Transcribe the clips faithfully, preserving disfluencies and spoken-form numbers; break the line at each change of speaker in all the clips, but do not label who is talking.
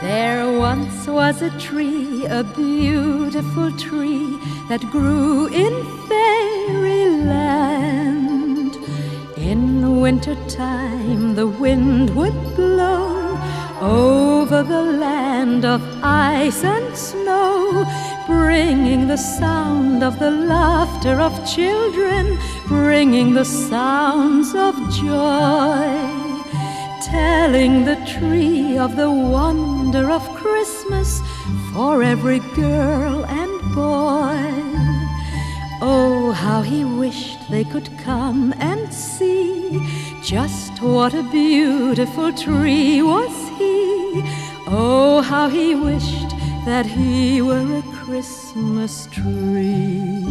There once was a tree, a beautiful tree that grew in fairyland. In winter time the wind would blow over the land of ice and snow, bringing the sound of the laughter of children, bringing the sounds of joy, telling the tree of the wonder of Christmas for every girl and boy. Oh, how he wished they could come and see just what a beautiful tree was he. Oh, how he wished that he were a Christmas tree.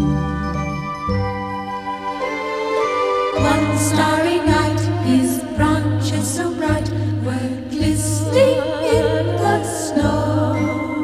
One starry night, his branches so bright were glistening in the snow,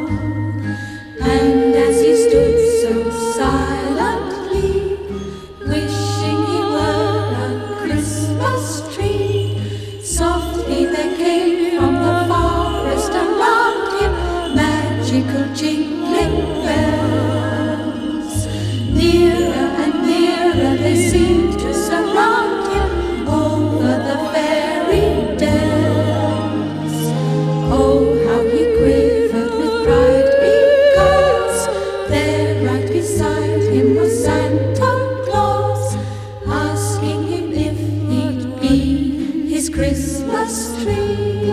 and as he stood so silently, wishing he were a Christmas tree, softly there came from the forest around him magical jingling bells. Nearer and nearer they seemed to surround him over the fairy dells. Oh, how he quivered with pride, because there right beside him was Santa Claus, asking him if he'd be his Christmas tree.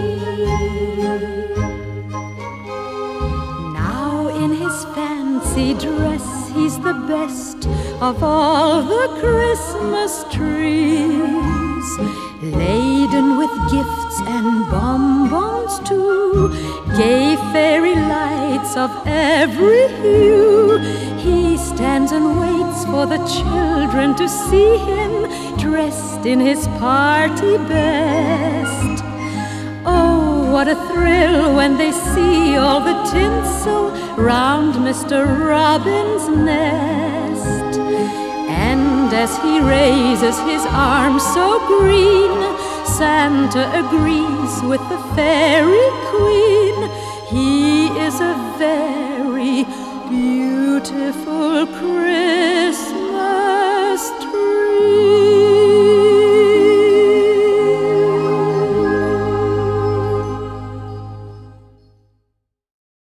Now in his fancy dress he's the best of all the Christmas trees, laden with gifts and bonbons too, gay fairy lights of every hue. He stands and waits for the children to see him dressed in his party best. Oh, what a thrill when they see all the tinsel round Mister Robin's nest. And as he raises his arms so green, Santa agrees with the fairy queen. He is a very beautiful Christmas tree.